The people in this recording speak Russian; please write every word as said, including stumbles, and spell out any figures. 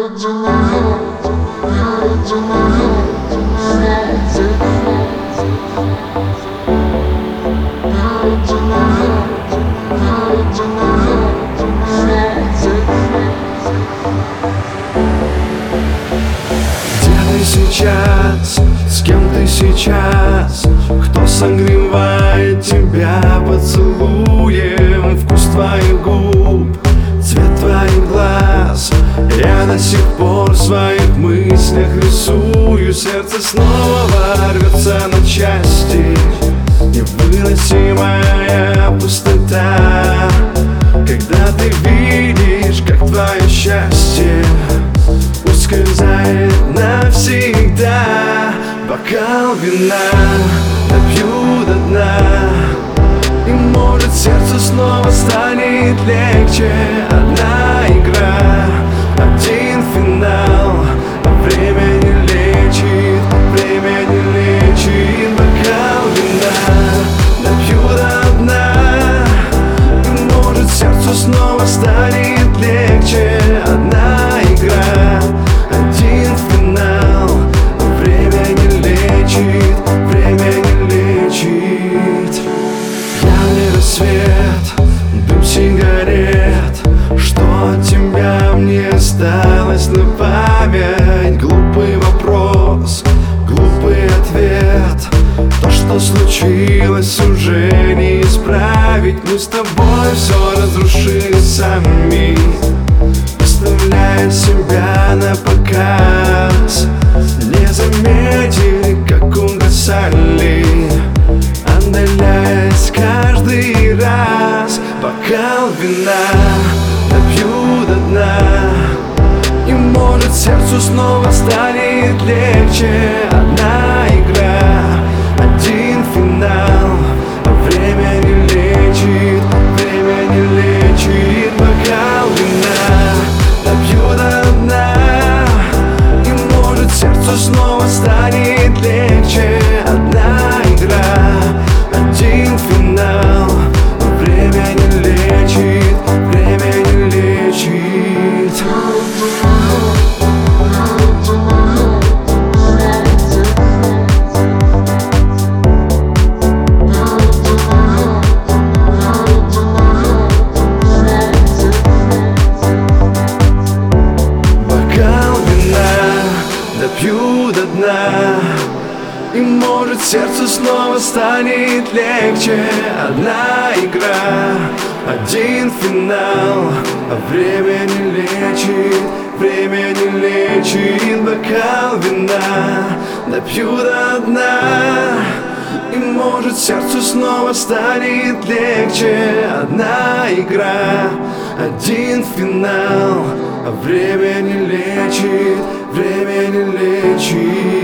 Сейчас, с кем ты сейчас? Кто согревает тебя поцелуем? Вкус твоих губ, цвет твоих глаз. Я до сих пор в своих мыслях рисую. Сердце снова рвется на части. Невыносимая пустота, когда ты видишь, как твое счастье ускользает навсегда. Бокал вина допью до дна, и может сердцу снова станет легче. Одна игра, один финал, а время не лечит, время не лечит. Бокал вина допью до дна, и может сердцу снова станет легче. Одна игра, один финал, время не лечит, время не лечит. Яркий рассвет, дым сигарет, что от тебя мне осталось на память? Глупый вопрос, глупый ответ. То, что случилось, уже не исправить. Мы с тобой все разрушили сами, оставляя себя на показ. Не заметили, как угасали, отдаляясь каждый раз. Бокал вина допью до дна, и может сердцу снова станет легче. Одна игра, один финал, а время не лечит, время не лечит. Бокал вина допью до дна, и может сердцу снова станет легче. Одна игра, один финал, время не лечит, время не лечит. Допью до дна, и может сердцу снова станет легче. Одна игра, один финал, а время не лечит, время не лечит. Бокал вина допью до дна, и может сердцу снова станет легче. Одна игра, один финал, а время не лечит, время не лечит.